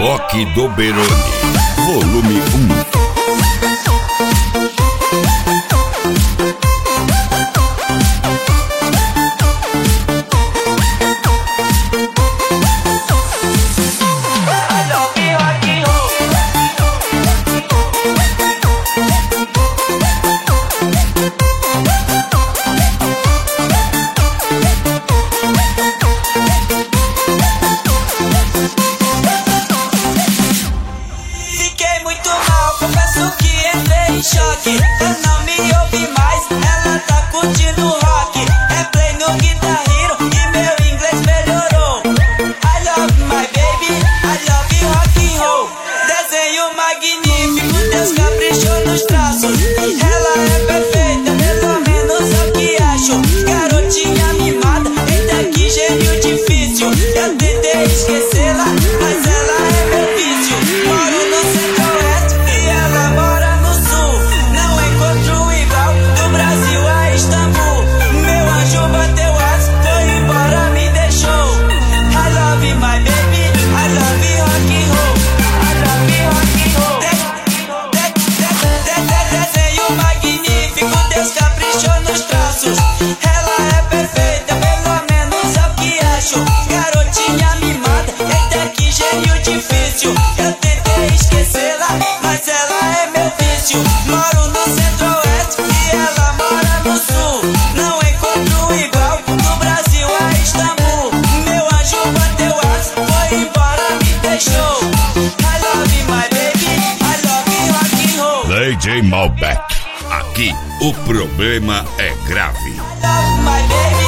Rock do Beroni, volume 1. Choque, eu não me ouvi mais, ela tá curtindo rock. É play no Guitar Hero e meu inglês melhorou. I love my baby, I love rock and roll. Desenho magnífico, Deus caprichou nos traços. Ela é perfeita, pelo menos é o que acho. Garotinha mimada, eita que gênio difícil. Eu tentei esquecê-la, mas ela é meu vício. Moro no centro-oeste e ela mora no sul. Não encontro igual do Brasil a Istambul. Meu anjo bateu as, foi embora, me deixou. I love my baby, I love rock and roll. I love rock and roll. Desenho magnífico, Deus caprichou nos traços. Ela é perfeita, pelo menos é o que acho. Garotinha mimada, eita que gênio difícil. Eu tentei esquecê-la, mas ela é meu vício. Moro no centro-oeste e ela mora no sul. Não encontro igual do Brasil a Istambul. Meu anjo bateu as, foi embora, me deixou. I love my baby, I love rock and roll. DJ Malbec, aqui o problema é grave. I love my baby.